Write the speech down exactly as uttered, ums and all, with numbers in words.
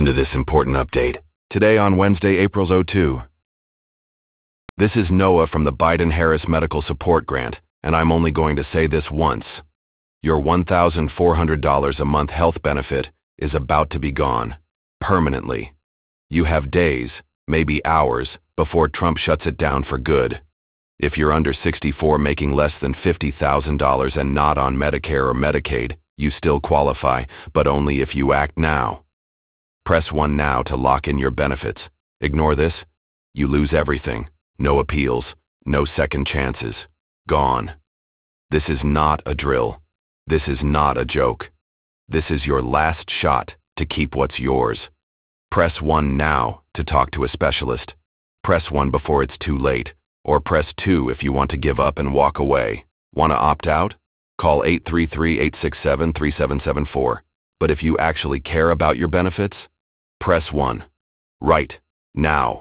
to this important update. Today on Wednesday, April second. This is Noah from the Biden-Harris Medical Support Grant, and I'm only going to say this once. Your one thousand four hundred dollars a month health benefit is about to be gone. Permanently. You have days, maybe hours, before Trump shuts it down for good. If you're under sixty-four making less than fifty thousand dollars and not on Medicare or Medicaid, you still qualify, but only if you act now. Press one now to lock in your benefits. Ignore this. You lose everything. No appeals. No second chances. Gone. This is not a drill. This is not a joke. This is your last shot to keep what's yours. Press one now to talk to a specialist. Press one before it's too late, or press two if you want to give up and walk away. Want to opt out? Call eight three three, eight six seven, three seven seven four. But if you actually care about your benefits, press one. Right now.